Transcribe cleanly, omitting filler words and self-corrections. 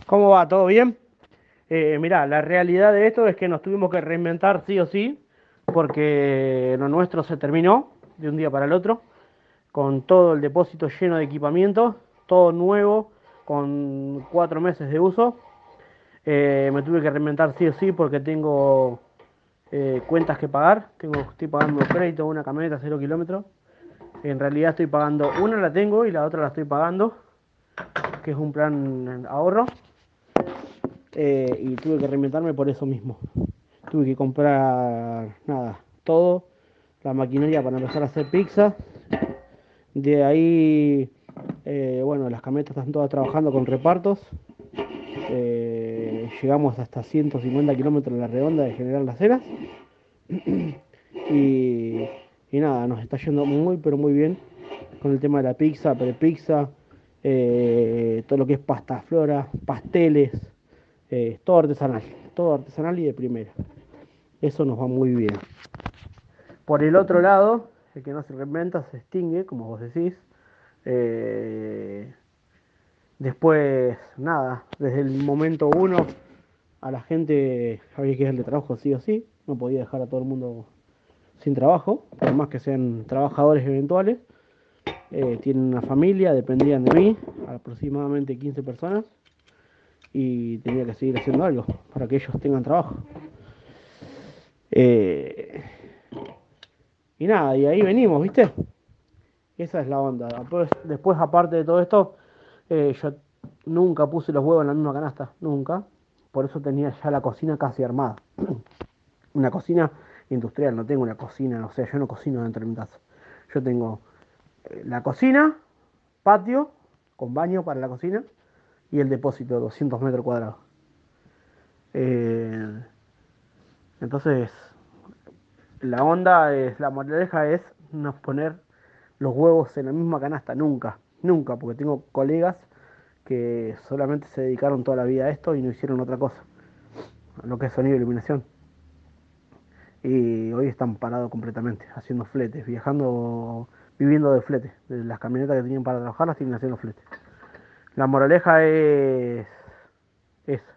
¿Cómo va? ¿Todo bien? Mirá, la realidad de esto es que nos tuvimos que reinventar sí o sí, porque lo nuestro se terminó de un día para el otro, con todo el depósito lleno de equipamiento, todo nuevo, con 4 meses de uso. Me tuve que reinventar sí o sí porque tengo cuentas que pagar. Estoy pagando crédito de una camioneta 0 kilómetros. En realidad estoy pagando, una la tengo y la otra la estoy pagando, que es un plan ahorro. Y tuve que reinventarme por eso mismo. Tuve que comprar, nada, todo, la maquinaria para empezar a hacer pizza. De ahí, bueno, las camionetas están todas trabajando con repartos. Llegamos hasta 150 kilómetros en la redonda de General Las Heras. Y, y nada, nos está yendo muy, pero muy bien con el tema de la pizza, prepizza, todo lo que es pasta flora, pasteles, todo artesanal y de primera. Eso nos va muy bien. Por el otro lado, el que no se reinventa se extingue, como vos decís. Eh, Después, nada, desde el momento uno a la gente había que darle trabajo sí o sí. No podía dejar a todo el mundo sin trabajo, por más que sean trabajadores eventuales. Tienen una familia, dependían de mí, aproximadamente 15 personas, y tenía que seguir haciendo algo para que ellos tengan trabajo. Eh, y nada, y ahí venimos, ¿viste? Esa es la onda. Después, aparte de todo esto, yo nunca puse los huevos en la misma canasta, nunca. Por eso tenía ya la cocina casi armada. Una cocina industrial, no tengo una cocina, o sea, yo no cocino dentro de mi casa. Yo tengo la cocina, patio, con baño para la cocina, y el depósito de 200 metros cuadrados. Eh, entonces, la moraleja es no poner los huevos en la misma canasta, nunca, nunca, porque tengo colegas que solamente se dedicaron toda la vida a esto y no hicieron otra cosa, a lo que es sonido y iluminación. Y hoy están parados completamente, haciendo fletes, viajando, viviendo de flete. De las camionetas que tenían para trabajar las tienen haciendo flete. La moraleja es esa.